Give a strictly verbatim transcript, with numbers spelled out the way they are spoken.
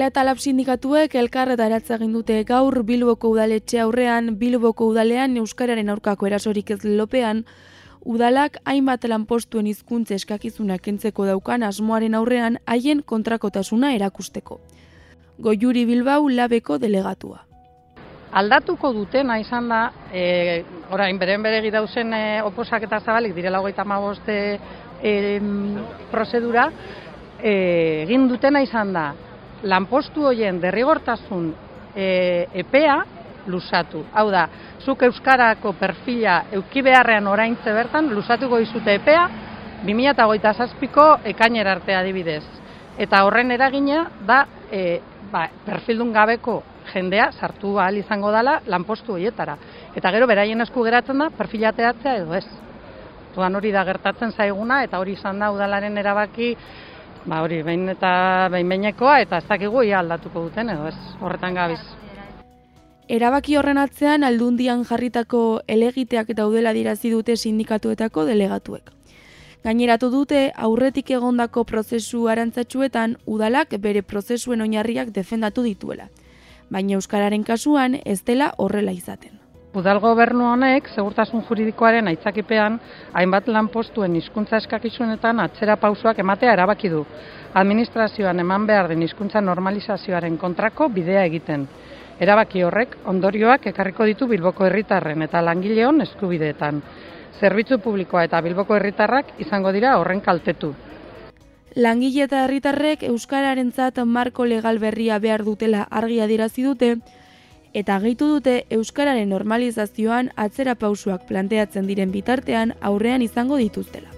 Ela eta Lab sindikatuek elkarretaratze egin dute gaur Bilboko udaletxe aurrean, Bilboko udalean euskararen aurkako erasorik ez lelopean, udalak hainbat lanpostuen hizkuntza eskakizunak kentzeko daukan asmoaren aurrean haien kontrakotasuna erakusteko. Goiuri Bilbao Labeko delegatua. Aldatuko dutena izan da, e, orain beren beregi dauzen e, oposaketa zabalik direla hogeita hamabost e, prozedura, e, egin dutena izan da, lanpostu horien derrigortasun e, epea luzatu. Hau da, zuk euskarako perfila euki beharrean oraintze bertan, luzatuko izute epea bi mila hogeita zazpiko ekainera arte adibidez. Eta horren eragina da e, ba, perfildun gabeko jendea sartu ahal izango dela lanpostu horietara. Eta gero beraien esku geratzen da perfilateatzea edo ez. Tuan hori da gertatzen zaiguna eta hori izan da udalaren erabaki, ba hori behin eta behin behinekoa eta ez dakigu ia aldatuko duten edo ez. Horretan gabiz. Erabaki horren atzean Aldundian jarritako helegiteak daudela dirazi dute sindikatuetako delegatuek. Gaineratu dute aurretik egondako prozesu arantzatsuetan udalak bere prozesuen oinarriak defendatu dituela. Baina euskararen kasuan ez dela horrela izaten. Udal gobernu honek segurtasun juridikoaren aitzakipean hainbat lanpostuen hizkuntza eskakizunetan atzera pausoak ematea erabaki du. Administrazioan eman behar den hizkuntza normalizazioaren kontrako bidea egiten. Erabaki horrek ondorioak ekarriko ditu Bilboko herritarren eta langileon eskubideetan. Zerbitzu publikoa eta Bilboko herritarrak izango dira horren kaltetu. Langile eta herritarrek euskararentzat marko legal berria behar dutela argi adierazi dute, eta gehitu dute euskararen normalizazioan atzera pausoak planteatzen diren bitartean aurrean izango dituztela.